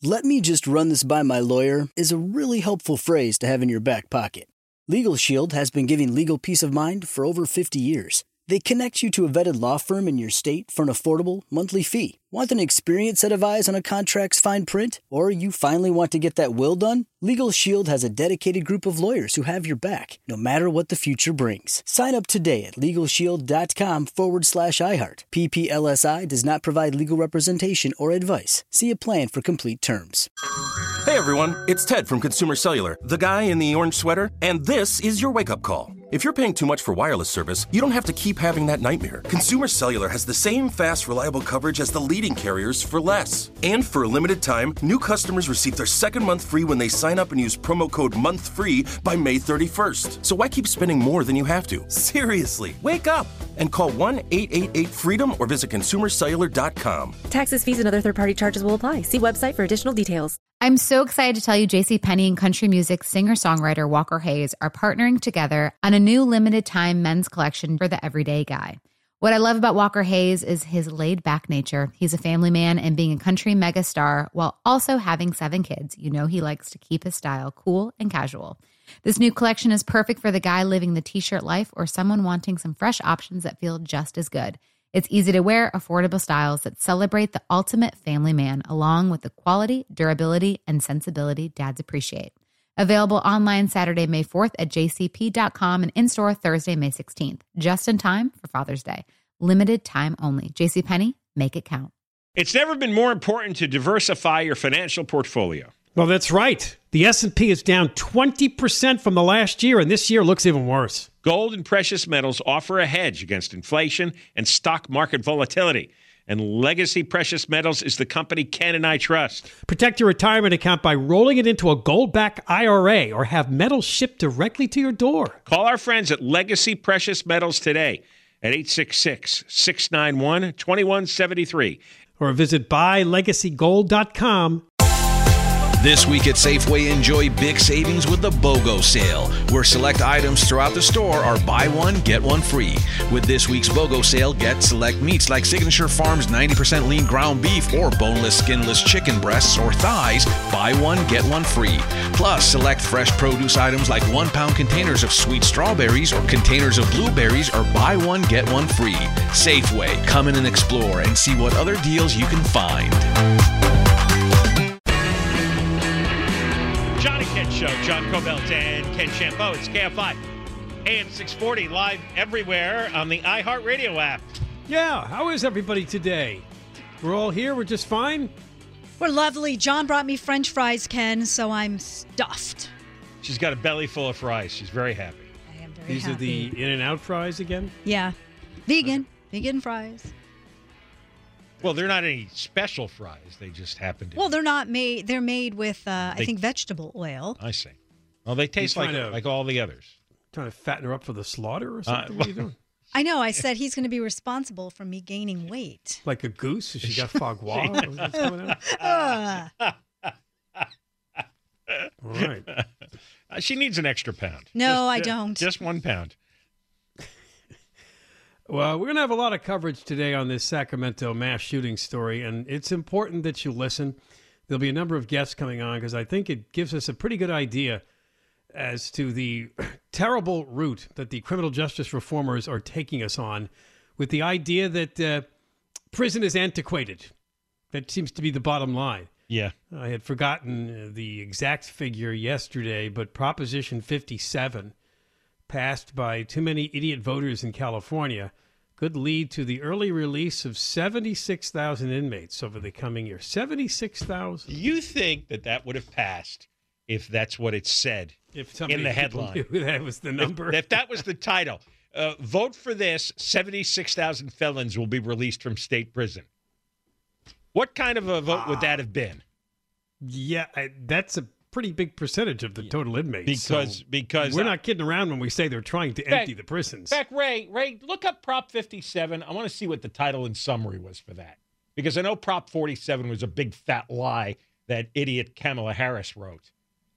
"Let me just run this by my lawyer" is a really helpful phrase to have in your back pocket. Legal Shield has been giving legal peace of mind for over 50 years. They connect you to a vetted law firm in your state for an affordable monthly fee. Want an experienced set of eyes on a contract's fine print? Or you finally want to get that will done? Legal Shield has a dedicated group of lawyers who have your back, no matter what the future brings. Sign up today at LegalShield.com/iHeart. PPLSI does not provide legal representation or advice. See a plan for complete terms. Hey everyone, it's Ted from Consumer Cellular, the guy in the orange sweater, and this is your wake-up call. If you're paying too much for wireless service, you don't have to keep having that nightmare. Consumer Cellular has the same fast, reliable coverage as the leading carriers for less. And for a limited time, new customers receive their second month free when they sign up and use promo code MONTHFREE by May 31st. So why keep spending more than you have to? Seriously, wake up and call 1-888-FREEDOM or visit consumercellular.com. Taxes, fees, and other third-party charges will apply. See website for additional details. I'm so excited to tell you JCPenney and country music singer-songwriter Walker Hayes are partnering together on a new limited-time men's collection for the everyday guy. What I love about Walker Hayes is his laid-back nature. He's a family man and being a country megastar while also having 7 kids. You know he likes to keep his style cool and casual. This new collection is perfect for the guy living the t-shirt life or someone wanting some fresh options that feel just as good. It's easy to wear, affordable styles that celebrate the ultimate family man, along with the quality, durability, and sensibility dads appreciate. Available online Saturday, May 4th at jcp.com and in-store Thursday, May 16th. Just in time for Father's Day. Limited time only. JCPenney, make it count. It's never been more important to diversify your financial portfolio. Well, that's right. The S&P is down 20% from the last year, and this year looks even worse. Gold and precious metals offer a hedge against inflation and stock market volatility. And Legacy Precious Metals is the company Ken and I trust. Protect your retirement account by rolling it into a gold-backed IRA or have metals shipped directly to your door. Call our friends at Legacy Precious Metals today at 866-691-2173. Or visit buylegacygold.com. This week at Safeway, enjoy big savings with the BOGO sale, where select items throughout the store are buy one, get one free. With this week's BOGO sale, get select meats like Signature Farms 90% lean ground beef or boneless, skinless chicken breasts or thighs, buy one, get one free. Plus, select fresh produce items like 1-pound containers of sweet strawberries or containers of blueberries or buy one, get one free. Safeway, come in and explore and see what other deals you can find. John and Ken Show, John Cobelt and Ken Champeau. It's KFI, AM 640, live everywhere on the iHeartRadio app. Yeah, how is everybody today? We're all here, we're just fine? We're lovely. John brought me French fries, Ken, so I'm stuffed. She's got a belly full of fries. She's very happy. I am very These happy. are the In-N-Out fries again? Yeah. Vegan. Vegan fries. Well, they're not any special fries. They just happen to Well, be. they're not made. They're made with, I think, vegetable oil. I see. Well, they taste like all the others. Trying to fatten her up for the slaughter or something? What are you doing? I know. I said he's going to be responsible for me gaining weight. Like a goose? Has she got foie gras? What's going on? All right. She needs an extra pound. No, I don't. Just 1 pound. Well, we're going to have a lot of coverage today on this Sacramento mass shooting story, and it's important that you listen. There'll be a number of guests coming on because I think it gives us a pretty good idea as to the terrible route that the criminal justice reformers are taking us on with the idea that prison is antiquated. That seems to be the bottom line. Yeah. I had forgotten the exact figure yesterday, but Proposition 57, passed by too many idiot voters in California, could lead to the early release of 76,000 inmates over the coming year. 76,000. You think that would have passed if that's what it said in the headline? Knew that was the number. If that was the title, vote for this, 76,000 felons will be released from state prison. What kind of a vote would that have been? Yeah, that's a pretty big percentage of the total inmates. Because we're not kidding around when we say they're trying to empty the prisons. In fact, Ray, look up Prop 57. I want to see what the title and summary was for that. Because I know Prop 47 was a big fat lie that idiot Kamala Harris wrote.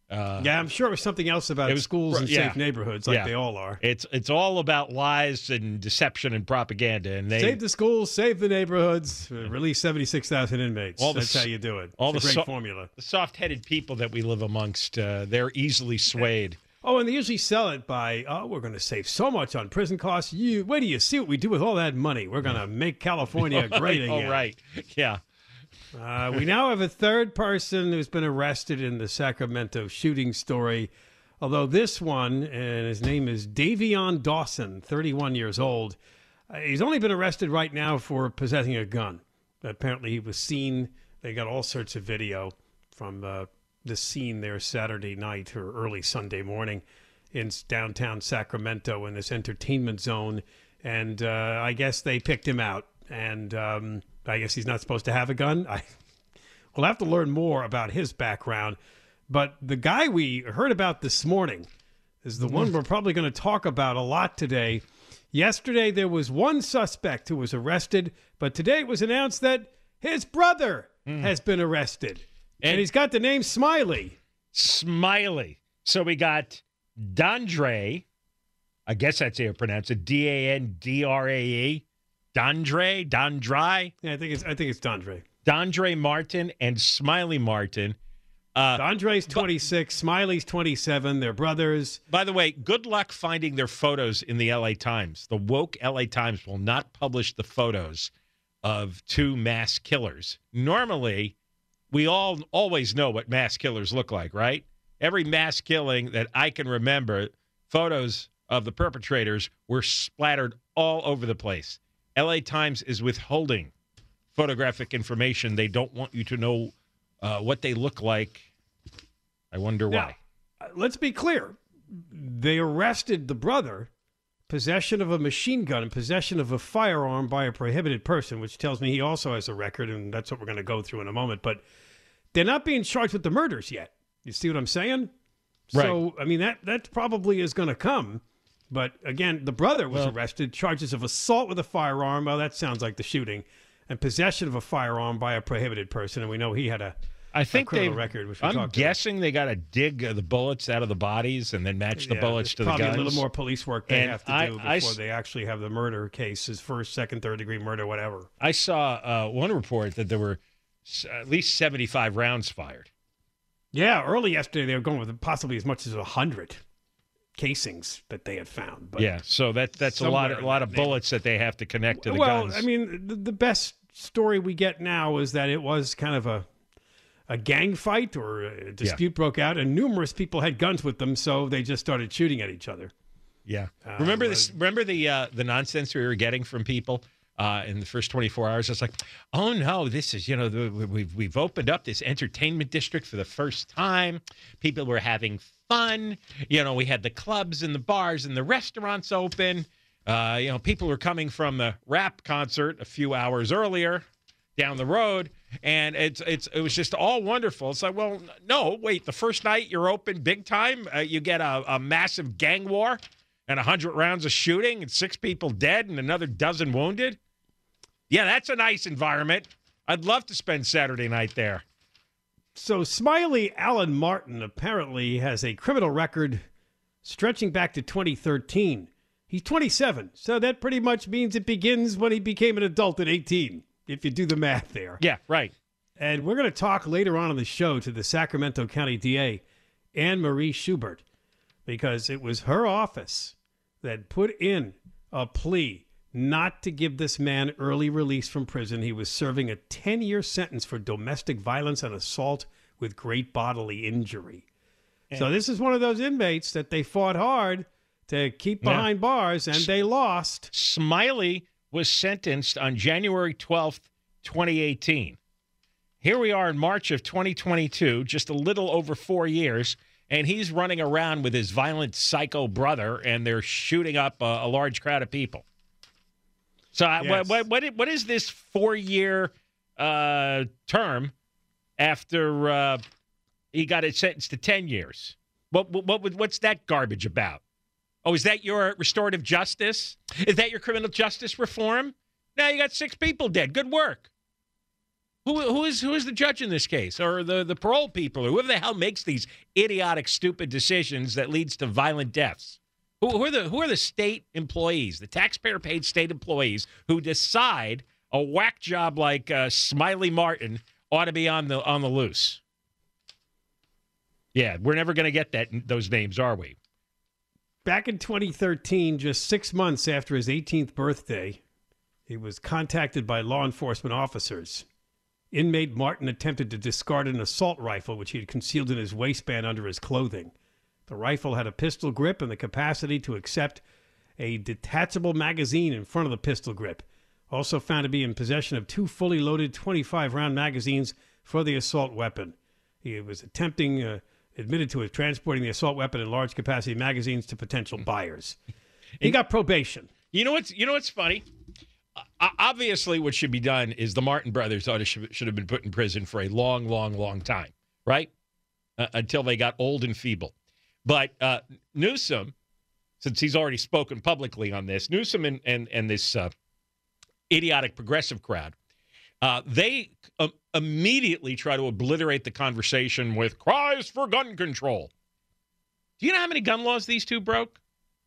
Yeah, I'm sure it was something else about schools and safe neighborhoods, like they all are. It's all about lies and deception and propaganda. And they save the schools, save the neighborhoods, release 76,000 inmates. That's how you do it. It's a great formula. The soft-headed people that we live amongst, they're easily swayed. Oh, and they usually sell it by, we're going to save so much on prison costs. Wait till you see what we do with all that money. We're going to make California great again. Oh, right. Yeah. We now have a third person who's been arrested in the Sacramento shooting story, although this one, and his name is Davion Dawson, 31 years old. He's only been arrested right now for possessing a gun. Apparently he was seen. They got all sorts of video from the scene there Saturday night or early Sunday morning in downtown Sacramento in this entertainment zone. And I guess they picked him out. And I guess he's not supposed to have a gun. We'll have to learn more about his background. But the guy we heard about this morning is the one we're probably going to talk about a lot today. Yesterday, there was one suspect who was arrested, but today it was announced that his brother has been arrested. And he's got the name Smiley. Smiley. So we got Dandre. I guess that's how you pronounce it. Dandrae. Dandre. Yeah, I think it's Dandre. Dandre Martin and Smiley Martin. Dandre's 26, Smiley's 27. They're brothers. By the way, good luck finding their photos in the LA Times. The woke LA Times will not publish the photos of two mass killers. Normally, we always know what mass killers look like, right? Every mass killing that I can remember, photos of the perpetrators were splattered all over the place. LA Times is withholding photographic information. They don't want you to know what they look like. I wonder why. Now, let's be clear. They arrested the brother, possession of a machine gun and possession of a firearm by a prohibited person, which tells me he also has a record, and that's what we're going to go through in a moment. But they're not being charged with the murders yet. You see what I'm saying? Right. So, I mean, that probably is going to come. But, again, the brother was arrested, charges of assault with a firearm. Well, that sounds like the shooting. And possession of a firearm by a prohibited person. And we know he had a criminal record. Which I'm guessing they got to dig the bullets out of the bodies and then match the bullets to the guns. Probably a little more police work they have to do before they actually have the murder cases, first, second, third-degree murder, whatever. I saw one report that there were at least 75 rounds fired. Yeah, early yesterday they were going with possibly as much as 100 casings that they had found. But yeah, so that's a lot of bullets that they have to connect to the guns. Well, I mean, the best story we get now is that it was kind of a gang fight or a dispute broke out, and numerous people had guns with them, so they just started shooting at each other. Yeah. Remember the nonsense we were getting from people in the first 24 hours? It's like, oh no, this is, we've opened up this entertainment district for the first time. People were having fun. We had the clubs and the bars and the restaurants open. People were coming from the rap concert a few hours earlier down the road, and it was just all wonderful. It's like, well, no, wait, the first night you're open big time, you get a massive gang war and 100 rounds of shooting and 6 people dead and another dozen wounded. Yeah, that's a nice environment. I'd love to spend Saturday night there. So Smiley Alan Martin apparently has a criminal record stretching back to 2013. He's 27, so that pretty much means it begins when he became an adult at 18, if you do the math there. Yeah, right. And we're going to talk later on in the show to the Sacramento County DA, Anne Marie Schubert, because it was her office that put in a plea not to give this man early release from prison. He was serving a 10-year sentence for domestic violence and assault with great bodily injury. So this is one of those inmates that they fought hard to keep behind bars, and they lost. Smiley was sentenced on January 12th, 2018. Here we are in March of 2022, just a little over 4 years, and he's running around with his violent psycho brother, and they're shooting up a large crowd of people. So Yes. What is this 4-year term after he got it sentenced to 10 years? What's that garbage about? Oh, is that your restorative justice? Is that your criminal justice reform? Now you got 6 people dead. Good work. Who is the judge in this case, or the parole people, or whoever the hell makes these idiotic, stupid decisions that leads to violent deaths? Who are the state employees, the taxpayer-paid state employees who decide a whack job like Smiley Martin ought to be on the loose? Yeah, we're never going to get those names, are we? Back in 2013, just 6 months after his 18th birthday, he was contacted by law enforcement officers. Inmate Martin attempted to discard an assault rifle, which he had concealed in his waistband under his clothing. The rifle had a pistol grip and the capacity to accept a detachable magazine in front of the pistol grip. Also found to be in possession of 2 fully loaded 25-round magazines for the assault weapon. He was admitted to transporting the assault weapon in large capacity magazines to potential buyers. He got probation. You know what's funny? Obviously, what should be done is the Martin brothers should have been put in prison for a long, long, long time, right? Until they got old and feeble. But Newsom, since he's already spoken publicly on this, Newsom and this idiotic progressive crowd, they immediately try to obliterate the conversation with cries for gun control. Do you know how many gun laws these two broke?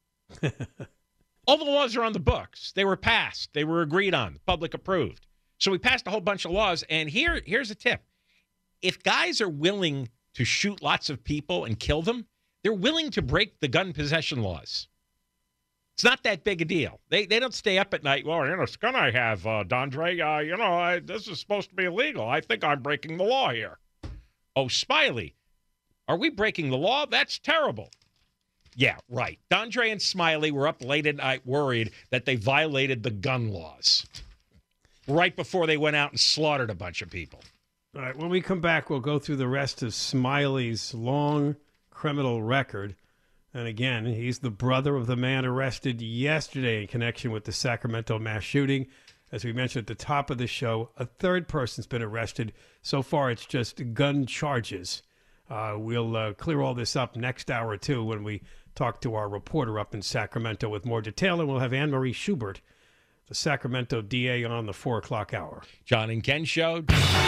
All the laws are on the books. They were passed. They were agreed on. The public approved. So we passed a whole bunch of laws. And here's a tip. If guys are willing to shoot lots of people and kill them, they're willing to break the gun possession laws. It's not that big a deal. They don't stay up at night. Well, this gun I have, Dondre, this is supposed to be illegal. I think I'm breaking the law here. Oh, Smiley, are we breaking the law? That's terrible. Yeah, right. Dondre and Smiley were up late at night worried that they violated the gun laws right before they went out and slaughtered a bunch of people. All right, when we come back, we'll go through the rest of Smiley's long criminal record. And again, he's the brother of the man arrested yesterday in connection with the Sacramento mass shooting. As we mentioned at the top of the show, a third person's been arrested. So far, it's just gun charges. We'll clear all this up next hour, too, when we talk to our reporter up in Sacramento with more detail. And we'll have Anne-Marie Schubert, the Sacramento DA, on the 4 o'clock hour. John and Ken Show.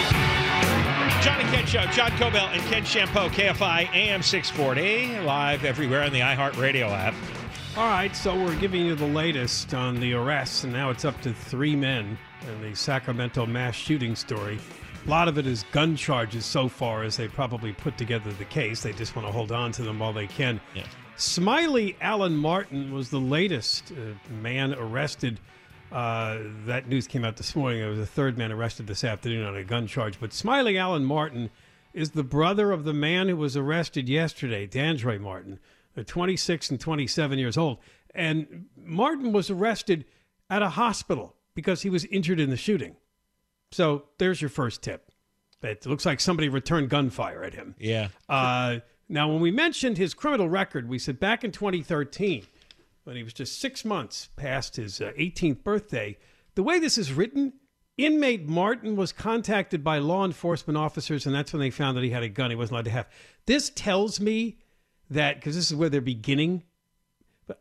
John and Ken Show. John Cobell and Ken Shampoo, KFI AM 640, live everywhere on the iHeartRadio app. All right, so we're giving you the latest on the arrests, and now it's up to 3 men in the Sacramento mass shooting story. A lot of it is gun charges so far as they probably put together the case. They just want to hold on to them while they can. Yeah. Smiley Allen Martin was the latest man arrested. That news came out this morning. There was a third man arrested this afternoon on a gun charge. But Smiley Allen Martin is the brother of the man who was arrested yesterday, Dandre Martin. They're 26 and 27 years old. And Martin was arrested at a hospital because he was injured in the shooting. So there's your first tip. It looks like somebody returned gunfire at him. Yeah. Now, when we mentioned his criminal record, we said back in 2013, when he was just 6 months past his 18th birthday, the way this is written, inmate Martin was contacted by law enforcement officers, and that's when they found that he had a gun he wasn't allowed to have. This tells me that, because this is where they're beginning, but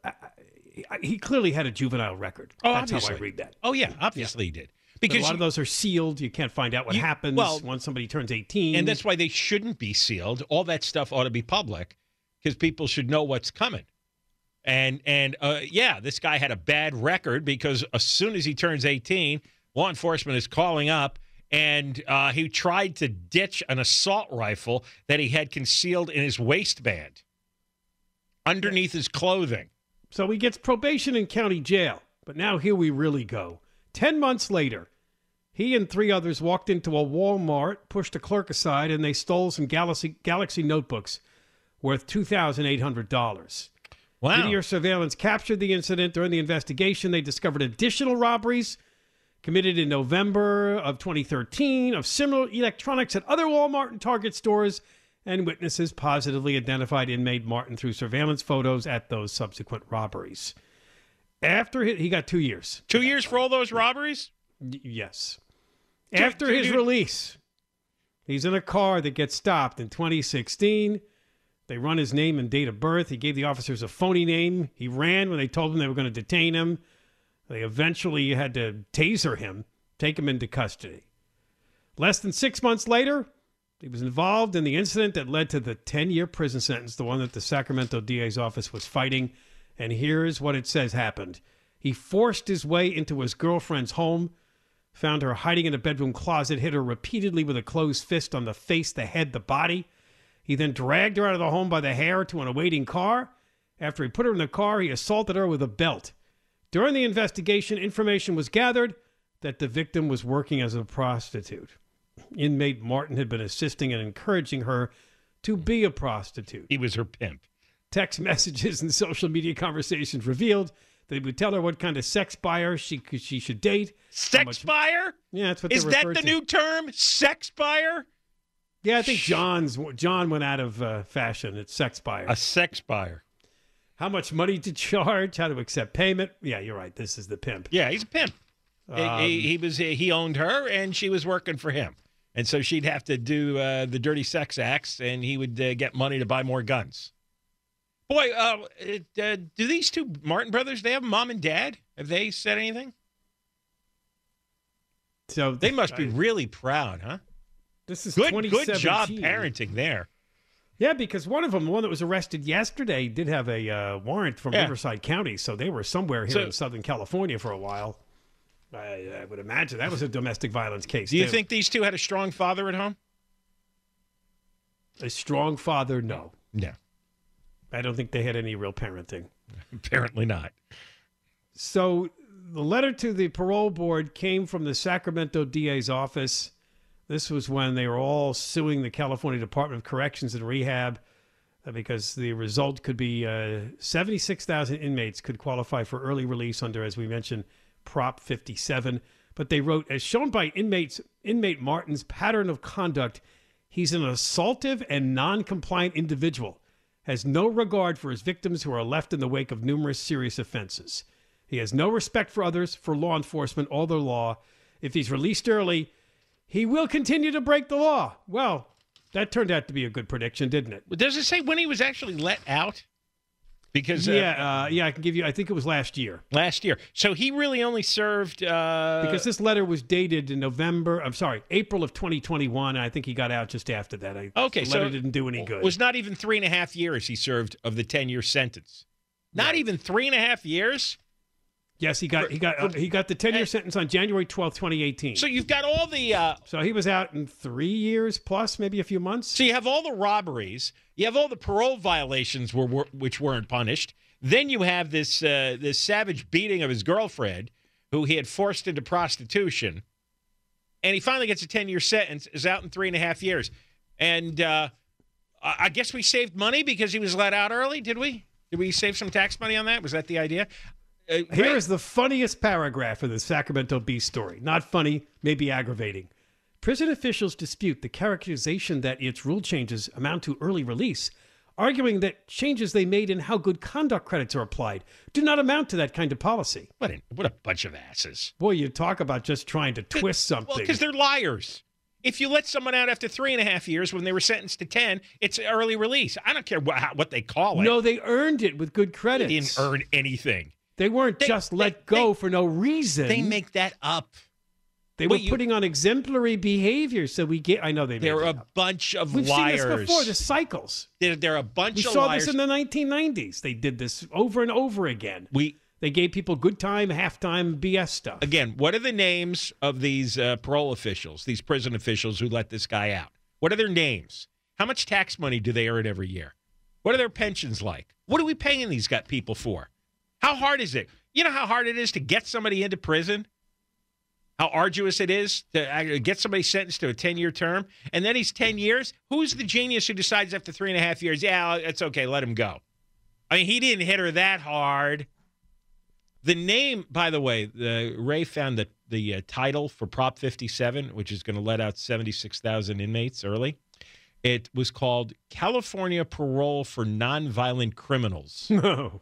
he clearly had a juvenile record. Oh, that's obviously. how I read that. Oh, yeah, obviously he did. Because a lot of those are sealed. You can't find out what happens once somebody turns 18. And that's why they shouldn't be sealed. All that stuff ought to be public because people should know what's coming. And this guy had a bad record because as soon as he turns 18, law enforcement is calling up, and he tried to ditch an assault rifle that he had concealed in his waistband underneath his clothing. So he gets probation in county jail. But now here we really go. 10 months later, he and 3 others walked into a Walmart, pushed a clerk aside, and they stole some Galaxy notebooks worth $2,800. Wow. Video surveillance captured the incident. During the investigation, they discovered additional robberies committed in November of 2013 of similar electronics at other Walmart and Target stores, and witnesses positively identified inmate Martin through surveillance photos at those subsequent robberies. After he got 2 years. 2 years for all those robberies? Yes. After his release, he's in a car that gets stopped in 2016. They run his name and date of birth. He gave the officers a phony name. He ran when they told him they were going to detain him. They eventually had to taser him, take him into custody. Less than 6 months later, he was involved in the incident that led to the 10-year prison sentence, the one that the Sacramento DA's office was fighting. And here's what it says happened. He forced his way into his girlfriend's home, found her hiding in a bedroom closet, hit her repeatedly with a closed fist on the face, the head, the body. He then dragged her out of the home by the hair to an awaiting car. After he put her in the car, he assaulted her with a belt. During the investigation, information was gathered that the victim was working as a prostitute. Inmate Martin had been assisting and encouraging her to be a prostitute. He was her pimp. Text messages and social media conversations revealed that he would tell her what kind of sex buyer she should date. Sex buyer? Yeah, that's what Is they that referred the to. new term? Sex buyer? Yeah, I think John went out of fashion. It's sex buyer. A sex buyer. How much money to charge? How to accept payment? Yeah, you're right. This is the pimp. Yeah, he's a pimp. He owned her, and she was working for him. And so she'd have to do the dirty sex acts, and he would get money to buy more guns. Boy, do these two Martin brothers, they have mom and dad? Have they said anything? So they must be really proud, huh? This is good 2017. job parenting there. Yeah, because one of them, the one that was arrested yesterday, did have a warrant from Riverside County, so they were somewhere here in Southern California for a while. I would imagine that was a domestic violence case. Do you think these two had a strong father at home? A strong father? No. No. I don't think they had any real parenting. Apparently not. So the letter to the parole board came from the Sacramento DA's office. This was when they were all suing the California Department of Corrections and Rehab because the result could be 76,000 inmates could qualify for early release under, as we mentioned, Prop 57. But they wrote, as shown by inmate Martin's pattern of conduct, he's an assaultive and non-compliant individual, has no regard for his victims who are left in the wake of numerous serious offenses. He has no respect for others, for law enforcement, or the law. If he's released early, he will continue to break the law. Well, that turned out to be a good prediction, didn't it? Does it say when he was actually let out? Because I can give you. I think it was last year. Last year. So he really only served because this letter was dated in April of 2021. And I think he got out just after that. Okay, the letter didn't do any good. It was not even 3.5 years he served of the 10-year sentence. Not even 3.5 years. Yes, he got the 10-year sentence on January 12th, 2018. So you've got all the so he was out in 3 years plus, maybe a few months. So you have all the robberies, you have all the parole violations which weren't punished. Then you have this savage beating of his girlfriend, who he had forced into prostitution, and he finally gets a 10-year sentence. Is out in 3.5 years, and I guess we saved money because he was let out early. Did we? Did we save some tax money on that? Was that the idea? Here is the funniest paragraph of the Sacramento Bee story. Not funny, maybe aggravating. Prison officials dispute the characterization that its rule changes amount to early release, arguing that changes they made in how good conduct credits are applied do not amount to that kind of policy. What a bunch of asses. Boy, you talk about just trying to twist something. Well, because they're liars. If you let someone out after 3.5 years when they were sentenced to 10, it's early release. I don't care what they call it. No, they earned it with good credits. They didn't earn anything. They weren't just let go for no reason. They make that up. They were putting on exemplary behavior, so we get. I know they. They're a bunch of liars. We've seen this before. The cycles. They're a bunch of liars. We saw this in the 1990s. They did this over and over again. They gave people good time, halftime BS stuff. Again, what are the names of these parole officials, these prison officials who let this guy out? What are their names? How much tax money do they earn every year? What are their pensions like? What are we paying these people for? How hard is it? You know how hard it is to get somebody into prison? How arduous it is to get somebody sentenced to a 10-year term? And then he's 10 years? Who's the genius who decides after 3.5 years, yeah, it's okay, let him go? I mean, he didn't hit her that hard. The name, by the way, Ray found the title for Prop 57, which is going to let out 76,000 inmates early. It was called California Parole for Nonviolent Criminals. No.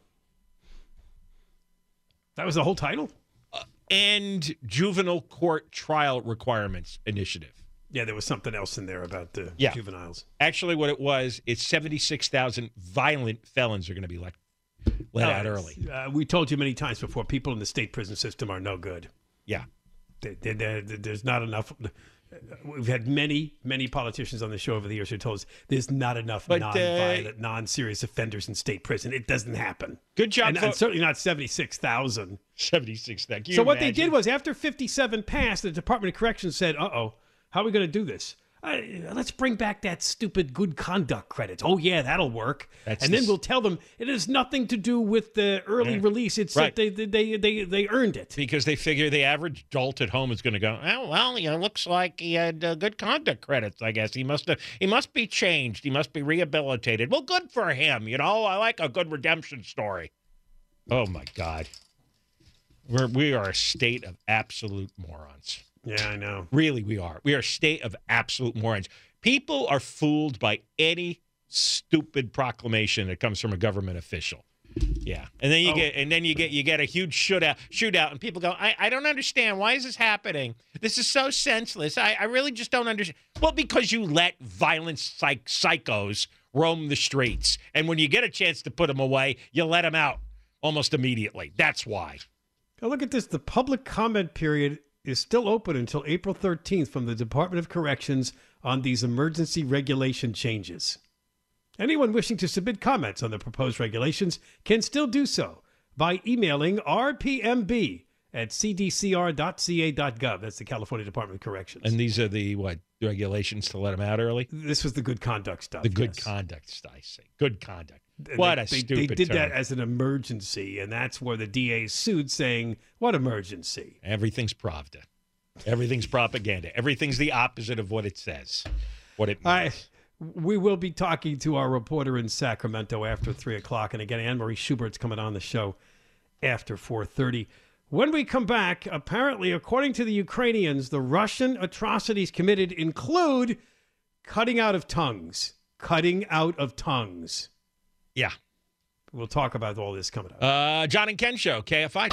That was the whole title? And Juvenile Court Trial Requirements Initiative. Yeah, there was something else in there about the juveniles. Actually, what it was, it's 76,000 violent felons are going to be let out early. We told you many times before, people in the state prison system are no good. Yeah. There's not enough. We've had many politicians on the show over the years who told us there's not enough non-violent, non-serious offenders in state prison. It doesn't happen. Good job. And certainly not 76,000. 76,000. So what they did was after 57 passed, the Department of Corrections said, how are we going to do this? Let's bring back that stupid good conduct credits. Oh, yeah, that'll work. Then we'll tell them it has nothing to do with the early release. It's that they earned it. Because they figure the average adult at home is going to go, it looks like he had good conduct credits, I guess. He must be changed. He must be rehabilitated. Well, good for him. I like a good redemption story. Oh, my God. We are a state of absolute morons. Yeah, I know. Really, we are. We are a state of absolute morons. People are fooled by any stupid proclamation that comes from a government official. Yeah, and then you get a huge shootout, and people go, I don't understand. Why is this happening? This is so senseless. I really just don't understand. Well, because you let violent psychos roam the streets, and when you get a chance to put them away, you let them out almost immediately. That's why. Now look at this. The public comment period is still open until April 13th from the Department of Corrections on these emergency regulation changes. Anyone wishing to submit comments on the proposed regulations can still do so by emailing rpmb@cdcr.ca.gov. That's the California Department of Corrections. And these are the regulations to let them out early? This was the good conduct stuff. The good conduct stuff, I see. Good conduct. What a stupid They did term. that as an emergency, and that's where the DA sued, saying, what emergency? Everything's Pravda. Everything's propaganda. Everything's the opposite of what it says, what it means. We will be talking to our reporter in Sacramento after 3 o'clock. And again, Anne-Marie Schubert's coming on the show after 4:30. When we come back, apparently, according to the Ukrainians, the Russian atrocities committed include cutting out of tongues. Cutting out of tongues. Yeah. We'll talk about all this coming up. John and Ken Show, KFI.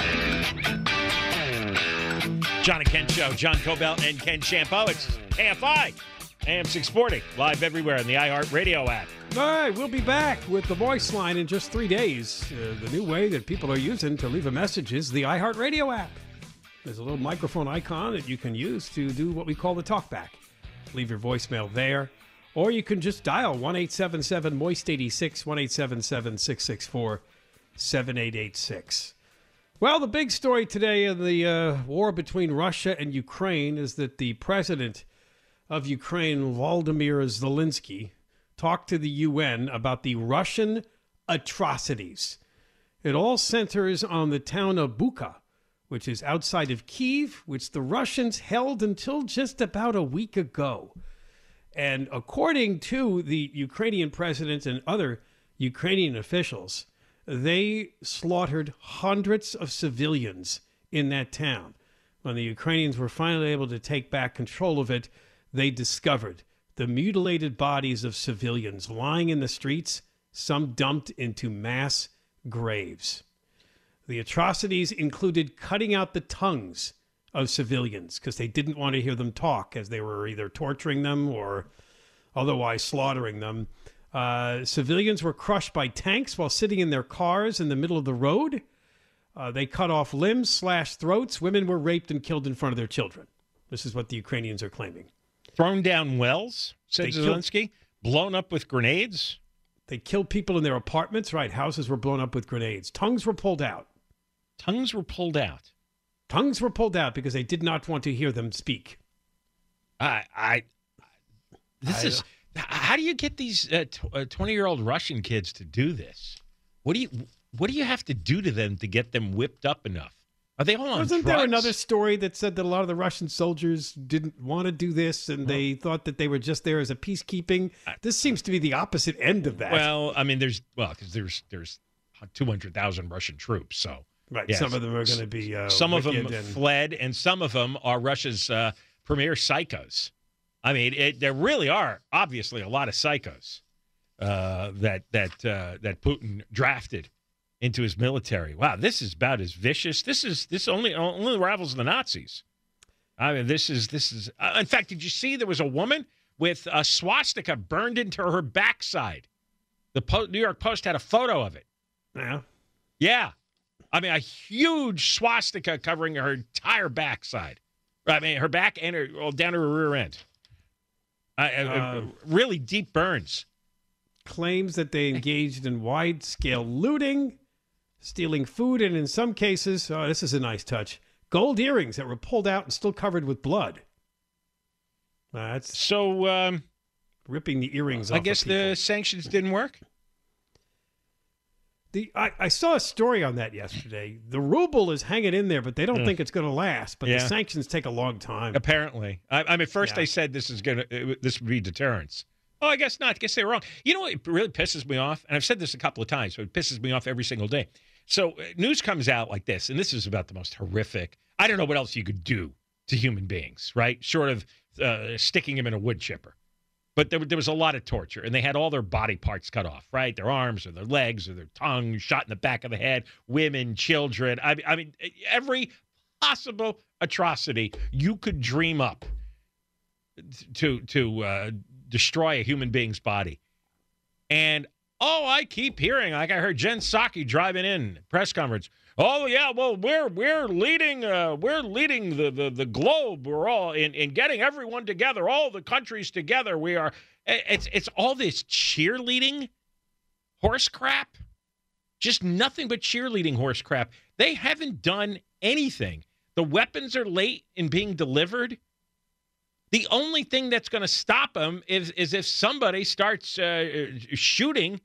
John and Ken Show, John Cobell and Ken Champo. It's KFI, AM 640, live everywhere on the iHeartRadio app. All right, we'll be back with the voice line in just 3 days. The new way that people are using to leave a message is the iHeartRadio app. There's a little microphone icon that you can use to do what we call the talkback. Leave your voicemail there. Or you can just dial 1-877-MOIST-86, 1-877-664-7886. Well, the big story today in the war between Russia and Ukraine is that the president of Ukraine, Volodymyr Zelensky, talked to the UN about the Russian atrocities. It all centers on the town of Bucha, which is outside of Kyiv, which the Russians held until just about a week ago. And according to the Ukrainian president and other Ukrainian officials, they slaughtered hundreds of civilians in that town. When the Ukrainians were finally able to take back control of it, they discovered the mutilated bodies of civilians lying in the streets, some dumped into mass graves. The atrocities included cutting out the tongues of civilians because they didn't want to hear them talk as they were either torturing them or otherwise slaughtering them. Civilians were crushed by tanks while sitting in their cars in the middle of the road. They cut off limbs, slashed throats. Women were raped and killed in front of their children. This is what the Ukrainians are claiming. Thrown down wells, said Zelensky. Blown up with grenades. They killed people in their apartments, right? Houses were blown up with grenades. Tongues were pulled out. Tongues were pulled out. Tongues were pulled out because they did not want to hear them speak. How do you get these 20-year-old Russian kids to do this? What do you have to do to them to get them whipped up enough? Are they all on Wasn't drugs? there another story that said that a lot of the Russian soldiers didn't want to do this and they thought that they were just there as a peacekeeping? This seems to be the opposite end of that. Well, I mean, there's 200,000 Russian troops, so right. Yes. Some of them are going to be some of them fled, and some of them are Russia's premier psychos. I mean, there really are obviously a lot of psychos that Putin drafted into his military. Wow, this is about as vicious. This only rivals the Nazis. I mean, this is. In fact, did you see there was a woman with a swastika burned into her backside? The New York Post had a photo of it. Yeah. Yeah. I mean, a huge swastika covering her entire backside. I mean, her back and down to her rear end. Really deep burns. Claims that they engaged in wide-scale looting, stealing food, and in some cases, this is a nice touch, gold earrings that were pulled out and still covered with blood. That's so ripping the earrings off. I guess of people. the sanctions didn't work. I saw a story on that yesterday. The ruble is hanging in there, but they don't think it's going to last. But the sanctions take a long time. Apparently, I mean, first they said this would be deterrence. Oh, I guess not. I guess they were wrong. You know what really pisses me off? And I've said this a couple of times, but it pisses me off every single day. So news comes out like this, and this is about the most horrific. I don't know what else you could do to human beings, right? Short of sticking them in a wood chipper. But there was a lot of torture, and they had all their body parts cut off, right? Their arms or their legs or their tongue shot in the back of the head, women, children. I mean, every possible atrocity you could dream up to destroy a human being's body. And, I keep hearing, like I heard Jen Psaki driving in, press conference, oh yeah, well we're leading the globe. We're all in getting everyone together, all the countries together. We are. It's all this cheerleading horse crap, just nothing but cheerleading horse crap. They haven't done anything. The weapons are late in being delivered. The only thing that's going to stop them is if somebody starts shooting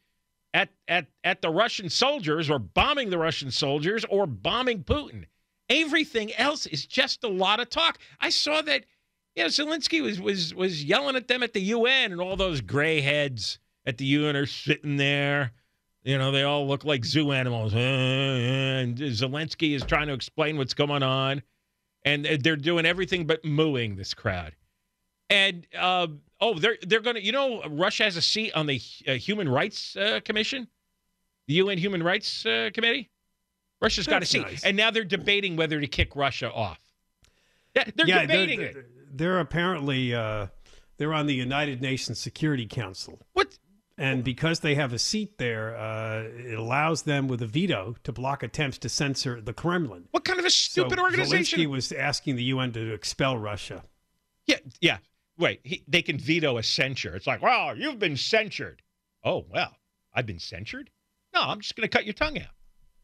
at the Russian soldiers or bombing the Russian soldiers or bombing Putin. Everything else is just a lot of talk. I saw that Zelensky was yelling at them at the UN, and all those gray heads at the UN are sitting there. You know, they all look like zoo animals. And Zelensky is trying to explain what's going on, and they're doing everything but mooing this crowd. And they're going to, Russia has a seat on the Human Rights Commission, the UN Human Rights Committee. Russia's got a seat. Nice. And now they're debating whether to kick Russia off. Yeah, they're debating it. They're apparently, they're on the United Nations Security Council. What? And because they have a seat there, it allows them with a veto to block attempts to censor the Kremlin. What kind of a stupid organization? Zelensky was asking the UN to expel Russia. Yeah. Wait, they can veto a censure. It's like, well, you've been censured. Oh, well, I've been censured? No, I'm just going to cut your tongue out.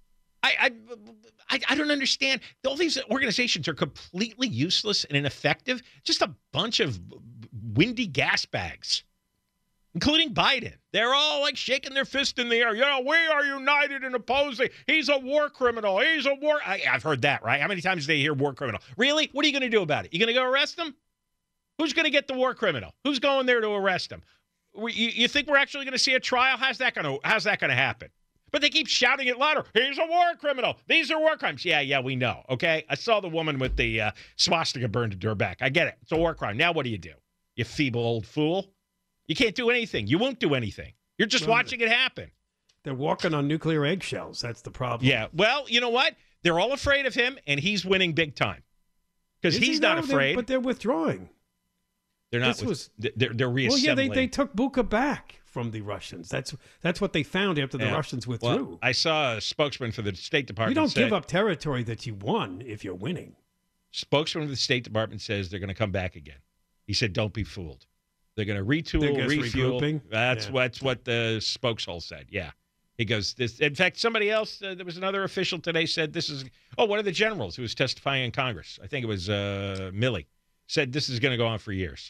I don't understand. All these organizations are completely useless and ineffective. Just a bunch of windy gas bags, including Biden. They're all like shaking their fist in the air. We are united in opposing. He's a war criminal. I've heard that, right? How many times do they hear war criminal? Really? What are you going to do about it? You going to go arrest him? Who's going to get the war criminal? Who's going there to arrest him? You think we're actually going to see a trial? How's that going to happen? But they keep shouting it louder. He's a war criminal. These are war crimes. Yeah, we know. Okay, I saw the woman with the swastika burned into her back. I get it. It's a war crime. Now what do? You feeble old fool. You can't do anything. You won't do anything. You're just watching it happen. They're walking on nuclear eggshells. That's the problem. Yeah. Well, you know what? They're all afraid of him, and he's winning big time because he's not afraid. But they're withdrawing. They're not. They're reassembling. Well, yeah, they took Bucha back from the Russians. That's what they found after the Russians withdrew. Well, I saw a spokesman for the State Department. You don't give up territory that you won if you're winning. Spokesman of the State Department says they're going to come back again. He said, "Don't be fooled. They're going to retool, refuel." That's what the spokeshole said. Yeah, he goes. This. In fact, somebody else. There was another official today said this is. One of the generals who was testifying in Congress. I think it was Milley. Said this is going to go on for years.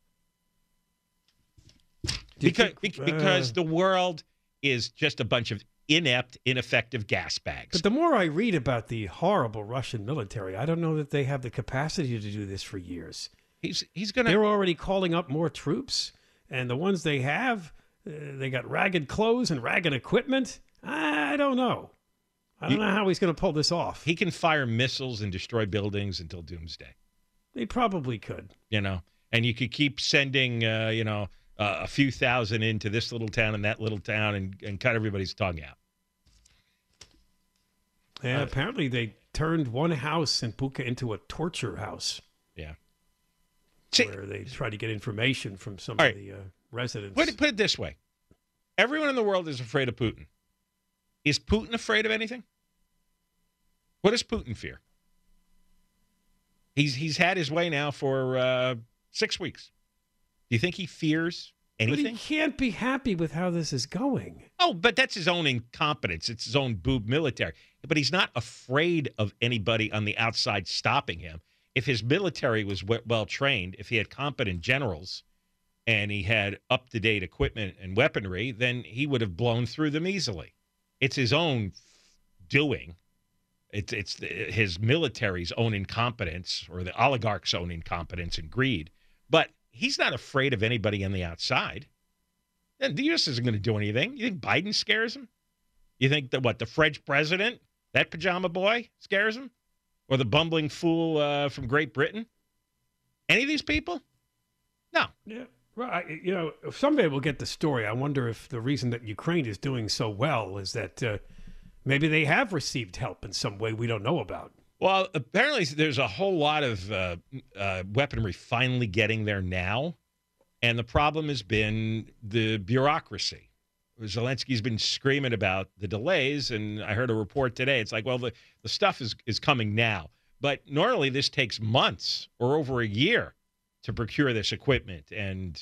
Because the world is just a bunch of inept, ineffective gas bags. But the more I read about the horrible Russian military, I don't know that they have the capacity to do this for years. They're already calling up more troops, and the ones they have, they got ragged clothes and ragged equipment. I don't know. I don't know how he's going to pull this off. He can fire missiles and destroy buildings until doomsday. They probably could. And you could keep sending, a few thousand into this little town and that little town and cut everybody's tongue out. Yeah, apparently they turned one house in Bucha into a torture house. Yeah. Where they try to get information from some of the residents. Put it this way. Everyone in the world is afraid of Putin. Is Putin afraid of anything? What does Putin fear? He's had his way now for 6 weeks. Do you think he fears anything? But he can't be happy with how this is going. Oh, but that's his own incompetence. It's his own boob military. But he's not afraid of anybody on the outside stopping him. If his military was well trained, if he had competent generals, and he had up-to-date equipment and weaponry, then he would have blown through them easily. It's his own doing. It's his military's own incompetence, or the oligarch's own incompetence and greed. But he's not afraid of anybody on the outside. And the U.S. isn't going to do anything. You think Biden scares him? You think that, the French president, that pajama boy, scares him? Or the bumbling fool from Great Britain? Any of these people? No. Yeah. Well, someday we'll get the story. I wonder if the reason that Ukraine is doing so well is that maybe they have received help in some way we don't know about. Well, apparently there's a whole lot of weaponry finally getting there now, and the problem has been the bureaucracy. Zelensky's been screaming about the delays, and I heard a report today. It's like, well, the stuff is coming now. But normally this takes months or over a year to procure this equipment and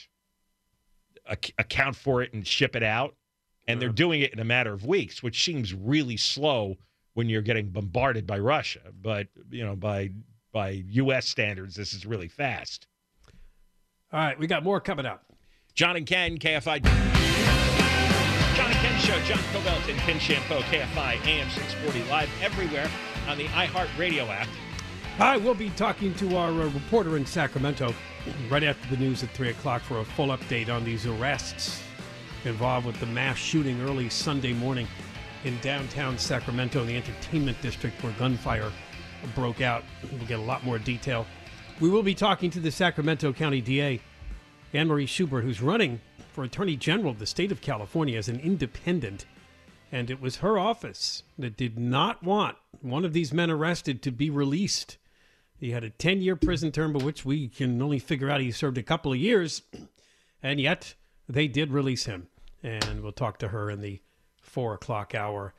account for it and ship it out. And they're doing it in a matter of weeks, which seems really slow when you're getting bombarded by Russia. But, by U.S. standards, this is really fast. All right, we got more coming up. John and Ken, KFI. John and Ken Show, John Cobelt and Ken Shampoo, KFI, AM 640, live everywhere on the iHeartRadio app. I will be talking to our reporter in Sacramento right after the news at 3 o'clock for a full update on these arrests involved with the mass shooting early Sunday morning in downtown Sacramento in the entertainment district where gunfire broke out. We'll get a lot more detail. We will be talking to the Sacramento County DA, Anne Marie Schubert, who's running for Attorney General of the state of California as an independent. And it was her office that did not want one of these men arrested to be released. He had a 10-year prison term, but which we can only figure out he served a couple of years. And yet they did release him. And we'll talk to her in the 4 o'clock hour.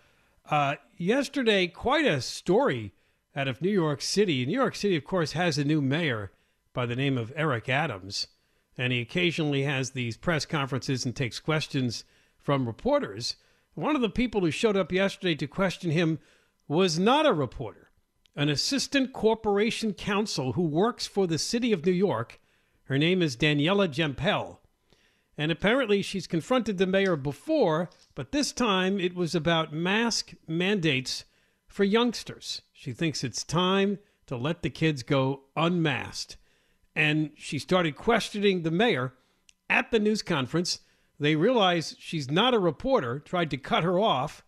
Yesterday, quite a story out of New York City. New York City, of course, has a new mayor by the name of Eric Adams. And he occasionally has these press conferences and takes questions from reporters. One of the people who showed up yesterday to question him was not a reporter, an assistant corporation counsel who works for the city of New York. Her name is Daniela Gempel. And apparently she's confronted the mayor before, but this time it was about mask mandates for youngsters. She thinks it's time to let the kids go unmasked. And she started questioning the mayor at the news conference. They realized she's not a reporter, tried to cut her off,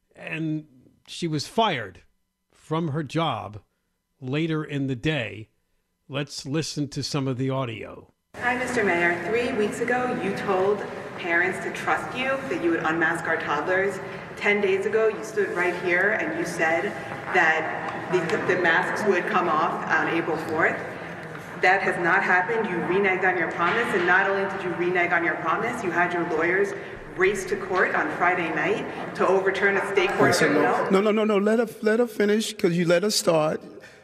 and she was fired from her job later in the day. Let's listen to some of the audio. Hi, Mr. Mayor. 3 weeks ago, you told parents to trust you, that you would unmask our toddlers. 10 days ago, you stood right here and you said that the masks would come off on April 4th. That has not happened. You reneged on your promise, and not only did you renege on your promise, you had your lawyers race to court on Friday night to overturn a state court tribunal. No. Let her finish, because you let her start.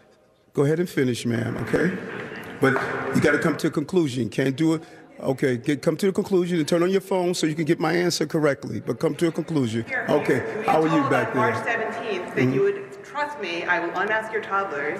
Go ahead and finish, ma'am, okay? But you got to come to a conclusion. Can't do it. Okay, come to a conclusion and turn on your phone so you can get my answer correctly. But come to a conclusion. Okay, how are you back there? March 17th that you would trust me, I will unmask your toddlers.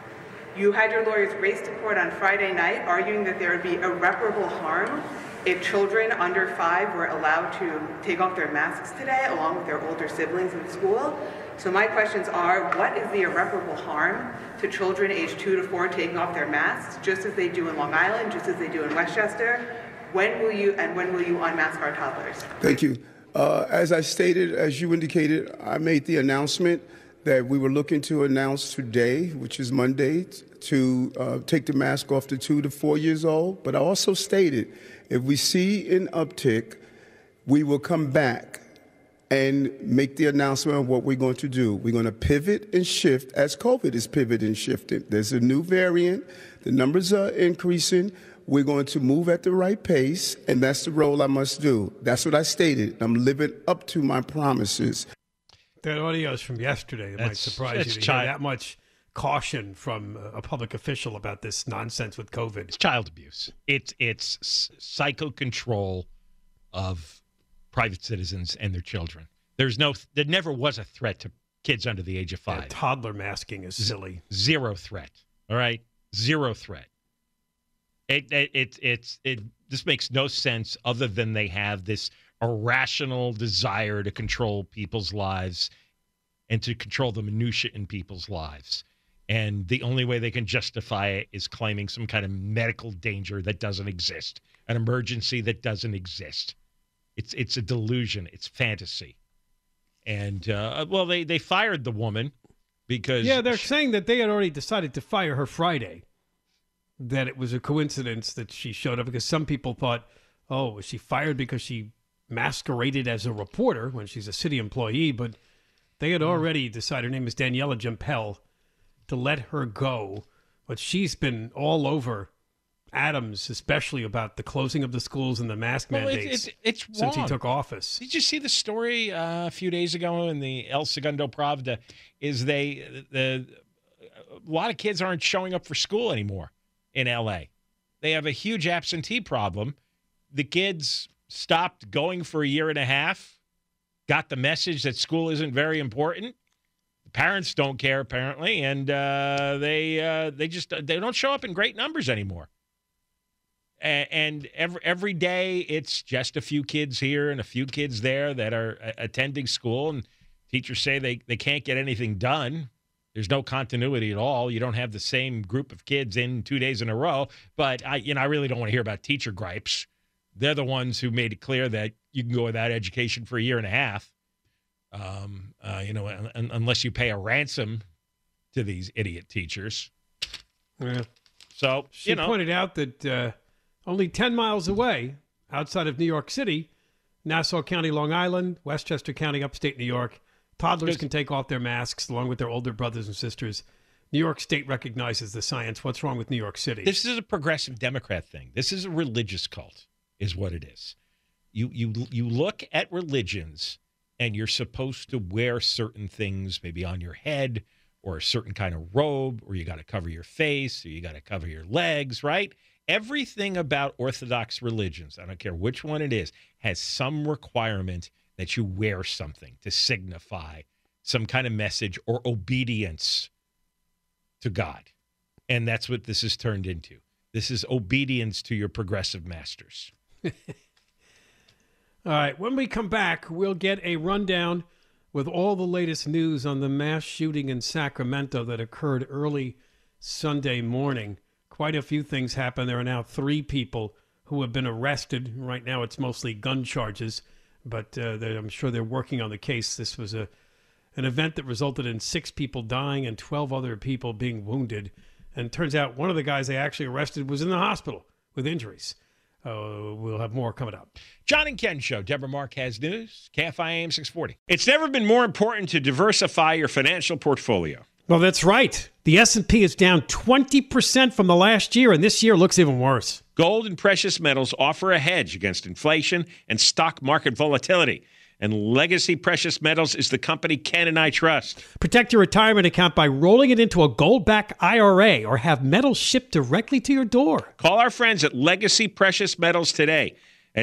You had your lawyers race to court on Friday night, arguing that there would be irreparable harm if children under 5 were allowed to take off their masks today, along with their older siblings in school. So my questions are, what is the irreparable harm to children aged 2 to 4 taking off their masks, just as they do in Long Island, just as they do in Westchester? When will you unmask our toddlers? Thank you. As I stated, as you indicated, I made the announcement that we were looking to announce today, which is Monday, to take the mask off to 2 to 4 years old. But I also stated, if we see an uptick, we will come back and make the announcement of what we're going to do. We're going to pivot and shift as COVID is pivoting and shifting. There's a new variant. The numbers are increasing. We're going to move at the right pace, and that's the role I must do. That's what I stated. I'm living up to my promises. That audio is from yesterday. It might surprise you to hear that much caution from a public official about this nonsense with COVID. It's child abuse. It's psycho control of private citizens and their children. There never was a threat to kids under the age of 5. Yeah, toddler masking is silly. Zero threat. All right, zero threat. This makes no sense other than they have this irrational desire to control people's lives and to control the minutia in people's lives. And the only way they can justify it is claiming some kind of medical danger that doesn't exist, an emergency that doesn't exist. It's a delusion. It's fantasy. And, they fired the woman because... Yeah, they're saying that they had already decided to fire her Friday, that it was a coincidence that she showed up, because some people thought, oh, was she fired because she masqueraded as a reporter when she's a city employee? But they had already decided, her name is Daniela Jempel, to let her go. But she's been all over Adams, especially about the closing of the schools and the mask mandates it's since he took office. Did you see the story a few days ago in the El Segundo Pravda? A lot of kids aren't showing up for school anymore in L.A. They have a huge absentee problem. The kids stopped going for a year and a half, got the message that school isn't very important. The parents don't care, apparently, and they don't show up in great numbers anymore. And every day it's just a few kids here and a few kids there that are attending school, and teachers say they can't get anything done. There's no continuity at all. You don't have the same group of kids in 2 days in a row. But I really don't want to hear about teacher gripes. They're the ones who made it clear that you can go without education for a year and a half, unless you pay a ransom to these idiot teachers. Yeah. So she pointed out that only 10 miles away, outside of New York City, Nassau County, Long Island, Westchester County, upstate New York, toddlers can take off their masks along with their older brothers and sisters. New York State recognizes the science. What's wrong with New York City? This is a progressive Democrat thing. This is a religious cult, is what it is. You look at religions, and you're supposed to wear certain things, maybe on your head, or a certain kind of robe, or you got to cover your face, or you got to cover your legs, right? Everything about Orthodox religions, I don't care which one it is, has some requirement that you wear something to signify some kind of message or obedience to God. And that's what this has turned into. This is obedience to your progressive masters. All right, when we come back, we'll get a rundown with all the latest news on the mass shooting in Sacramento that occurred early Sunday morning. Quite a few things happened. There are now 3 people who have been arrested. Right now it's mostly gun charges, but I'm sure they're working on the case. This was an event that resulted in 6 people dying and 12 other people being wounded. And it turns out one of the guys they actually arrested was in the hospital with injuries. We'll have more coming up. John and Ken Show. Deborah Mark has news. KFI AM 640. It's never been more important to diversify your financial portfolio. Well, that's right. The S&P is down 20% from the last year, and this year looks even worse. Gold and precious metals offer a hedge against inflation and stock market volatility. And Legacy Precious Metals is the company Ken and I trust. Protect your retirement account by rolling it into a gold-backed IRA or have metals shipped directly to your door. Call our friends at Legacy Precious Metals today at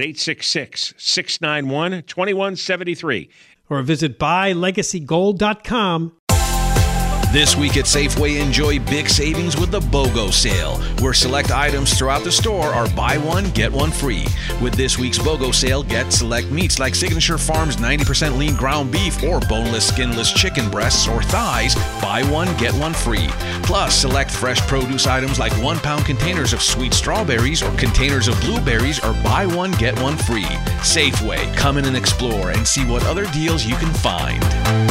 866-691-2173. Or visit buylegacygold.com. This week at Safeway, enjoy big savings with the BOGO sale, where select items throughout the store are buy one, get one free. With this week's BOGO sale, get select meats like Signature Farms 90% lean ground beef or boneless, skinless chicken breasts or thighs, buy one, get one free. Plus, select fresh produce items like 1-pound containers of sweet strawberries or containers of blueberries are buy one, get one free. Safeway, come in and explore and see what other deals you can find.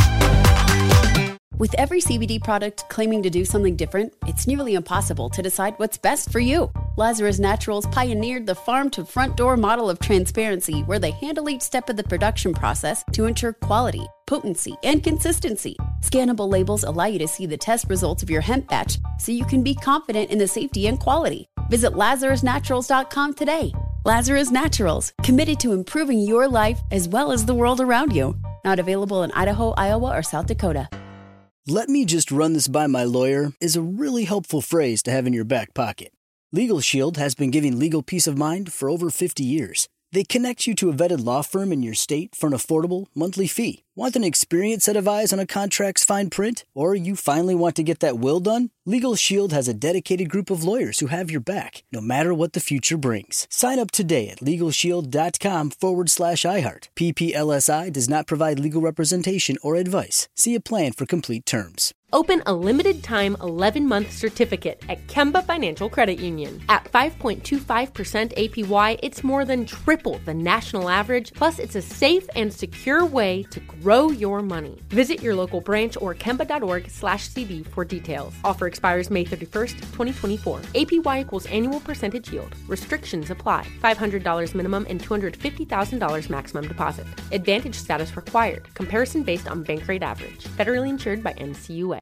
With every CBD product claiming to do something different, it's nearly impossible to decide what's best for you. Lazarus Naturals pioneered the farm-to-front-door model of transparency, where they handle each step of the production process to ensure quality, potency, and consistency. Scannable labels allow you to see the test results of your hemp batch, so you can be confident in the safety and quality. Visit LazarusNaturals.com today. Lazarus Naturals, committed to improving your life as well as the world around you. Not available in Idaho, Iowa, or South Dakota. "Let me just run this by my lawyer" is a really helpful phrase to have in your back pocket. Legal Shield has been giving legal peace of mind for over 50 years. They connect you to a vetted law firm in your state for an affordable monthly fee. Want an experienced set of eyes on a contract's fine print? Or you finally want to get that will done? Legal Shield has a dedicated group of lawyers who have your back, no matter what the future brings. Sign up today at LegalShield.com/iHeart. PPLSI does not provide legal representation or advice. See a plan for complete terms. Open a limited-time 11-month certificate at Kemba Financial Credit Union. At 5.25% APY, it's more than triple the national average, plus it's a safe and secure way to grow your money. Visit your local branch or kemba.org/cb for details. Offer expires May 31st, 2024. APY equals annual percentage yield. Restrictions apply. $500 minimum and $250,000 maximum deposit. Advantage status required. Comparison based on bank rate average. Federally insured by NCUA.